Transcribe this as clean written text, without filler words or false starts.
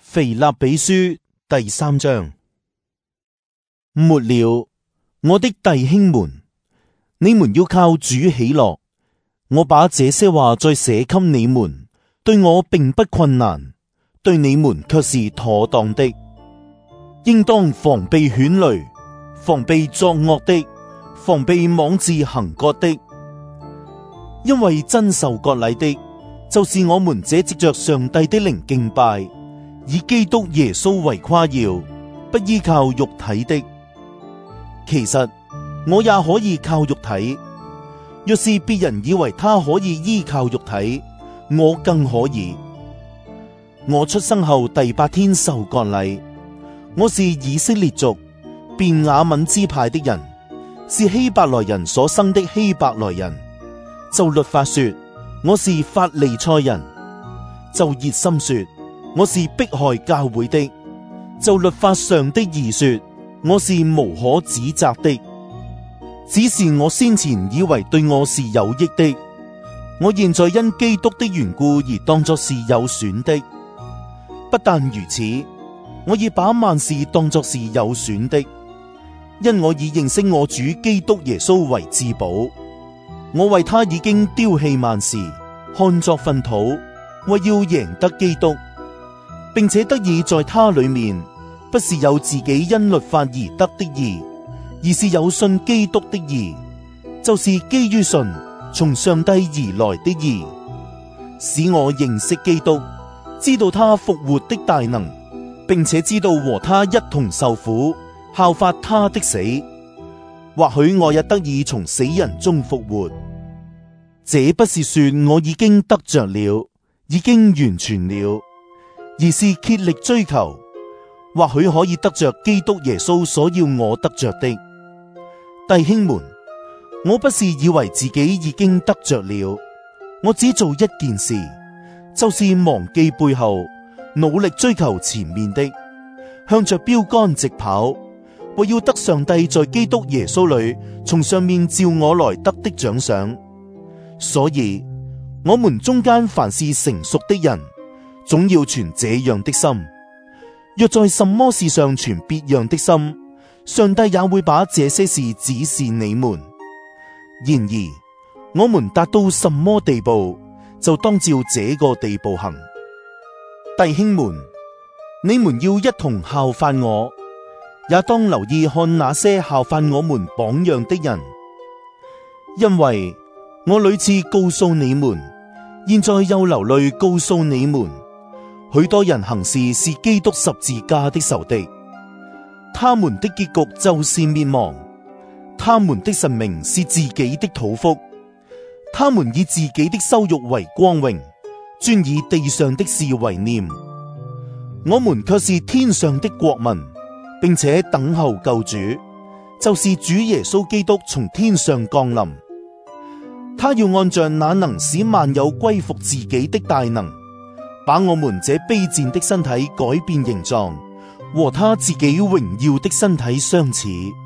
腓立比書第3章。末了，我的弟兄們，你們要靠主喜樂。我把這些話再寫給你們，對我並不困難，對你們卻是妥當的。應當防備犬類，防備作惡的，防備妄自行割的。因為真受割禮的，就是我們這藉着上帝的靈敬拜，以基督耶穌為誇耀，不依靠肉體的。其實我也可以靠肉體，若是別人以為他可以依靠肉體，我更可以。我出生後第8天受割禮，我是以色列族便雅憫支派的人，是希伯來人所生的希伯來人。就律法說，我是法利賽人；就熱心說，我是迫害教會的；就律法上的義說，我是無可指責的。只是我先前以為對我是有益的，我現在因基督的緣故而當作是有損的。不但如此，我已把萬事當作是有損的，因我以認識我主基督耶穌為至寶。我為他已經丟棄萬事，看作糞土，為要贏得基督，並且得以在他裡面，不是有自己因律法而得的義，而是有信基督的義，就是基於信從上帝而來的義，使我認識基督，知道他復活的大能，並且知道和他一同受苦，效法他的死。或許我也得以從死人中復活。這不是說我已經得着了，已經完全了，而是竭力追求，或許可以得着基督耶穌所要我得着的。弟兄們，我不是以為自己已經得着了，我只做一件事，就是忘記背後，努力追求前面的，向着標竿直跑，為要得上帝在基督耶穌裡從上面召我來得的獎賞。所以，我們中間凡是成熟的人，總要存這樣的心。若在什麼事上存別樣的心，上帝也會把這些事指示你們。然而，我們達到什麼地步，就當照這個地步行。弟兄們，你們要一同效法我，也當留意看那些效法我們榜樣的人，因為我屢次告訴你們，現在又流淚告訴你們，許多人行事是基督十字架的仇敵，他們的結局就是滅亡，他們的神明是自己的肚腹，他們以自己的羞辱為光榮，專以地上的事為念。我們卻是天上的國民，並且等候救主，就是主耶穌基督從天上降臨。他要按着那能使萬有歸服自己的大能，把我們這卑賤的身體改變形狀，和他自己榮耀的身體相似。